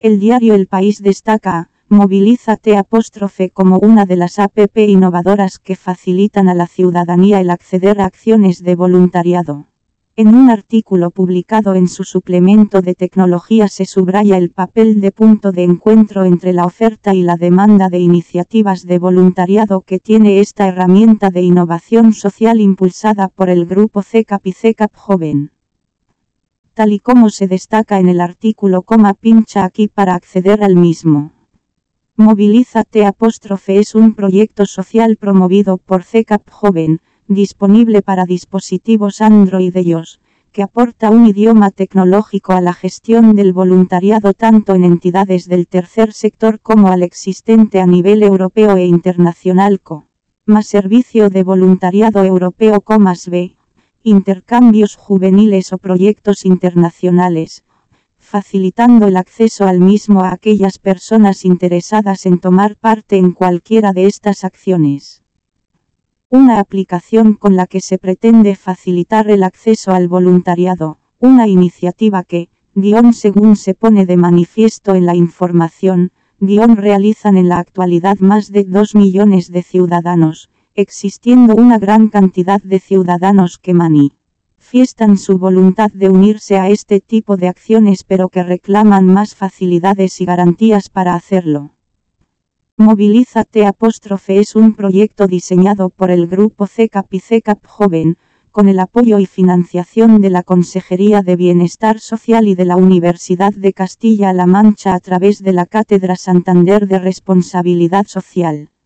El diario El País destaca, Movilízate como una de las app innovadoras que facilitan a la ciudadanía el acceder a acciones de voluntariado. En un artículo publicado en su suplemento de tecnología se subraya el papel de punto de encuentro entre la oferta y la demanda de iniciativas de voluntariado que tiene esta herramienta de innovación social impulsada por el grupo CECAP y CECAP Joven. Tal y como se destaca en el artículo, pincha aquí para acceder al mismo. Movilízate es un proyecto social promovido por CECAP Joven, disponible para dispositivos Android de iOS, que aporta un idioma tecnológico a la gestión del voluntariado tanto en entidades del tercer sector como al existente a nivel europeo e internacional más servicio de voluntariado europeo B, intercambios juveniles o proyectos internacionales, facilitando el acceso al mismo a aquellas personas interesadas en tomar parte en cualquiera de estas acciones. Una aplicación con la que se pretende facilitar el acceso al voluntariado, una iniciativa que, según se pone de manifiesto en la información, realizan en la actualidad más de 2 millones de ciudadanos, existiendo una gran cantidad de ciudadanos que manifiestan su voluntad de unirse a este tipo de acciones pero que reclaman más facilidades y garantías para hacerlo. Movilízate es un proyecto diseñado por el grupo CECAP y CECAP Joven, con el apoyo y financiación de la Consejería de Bienestar Social y de la Universidad de Castilla-La Mancha a través de la Cátedra Santander de Responsabilidad Social.